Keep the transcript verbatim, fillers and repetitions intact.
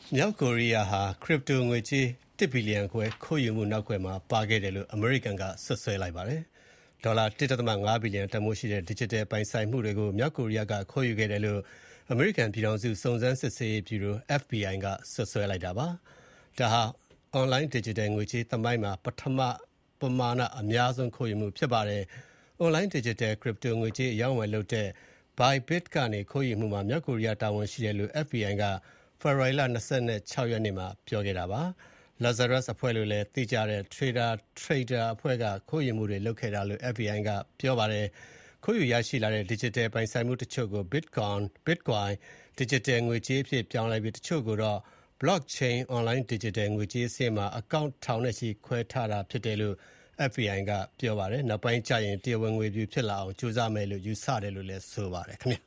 မြောက်ကိုရီးယားဟာခရစ်ပတိုငွေကြေးတစ်ဘီလီယံခွဲခိုးယူမှုနောက်ကွယ်မှာပါခဲ့တယ်လို့အမေရိကန်ကစွပ်စွဲလိုက်ပါတယ်။ဒေါ်လာ တစ်ဒသမငါး ဘီလီယံတန်ဖိုးရှိတဲ့ Digital ပိုင်ဆိုင်မှုတွေကိုမြောက်ကိုရီးယားကခိုးယူခဲ့တယ်လို့အမေရိကန်ပြည်ထောင်စုစုံစမ်းစစ်ဆေးရေးဗျူရို အက်ဖ်ဘီအိုင် ကစွပ်စွဲလိုက်တာပါ။ဒါဟာ Online Digital ငွေကြေးသမိုင်းမှာပထမပမာဏအများဆုံးခိုးယူမှုဖြစ်ပါတယ်။ Online Digital Crypto ငွေကြေးအရောင်းအဝယ်လုပ်တဲ့ Bybit ကနေခိုးယူမှုမှာမြောက်ကိုရီးယားတာဝန်ရှိတယ်လို့ အက်ဖ်ဘီအိုင် ကဖေဖော်ဝါရီလ ၂၆ ရက်နေ့မှာပြောခဲ့တာပါ။ Lazarus အဖွဲ့လို့လည်းသိကြတဲ့ TraderTrader အဖွဲ့ကခိုးယူမှုတွေလုပ်ခဲ့တာလို့ အက်ဖ်ဘီအိုင် ကပြောပါတယ်။ ခိုးယူရရှိလာတဲ့ Digital ပိုင်ဆိုင်မှုတချို့ကို Bitcoin, Digital ငွေကြေးအဖြစ်ပြောင်းလဲပြီးတချို့ကိုတော့ Blockchain Online Digital ငွေကြေးစနစ်မှာ Account ထောင်နဲ့ချီခွဲထားတာဖြစ်တယ်လို့ အက်ဖ်ဘီအိုင် ကပြောပါတယ်။ နောက်ပိုင်းကျရင်တရားဝင်ငွေဖြူဖြစ်လာအောင်ကြိုးစားမယ်လို့ယူဆတယ်လို့လည်းဆိုပါတယ်ခင်ဗျာ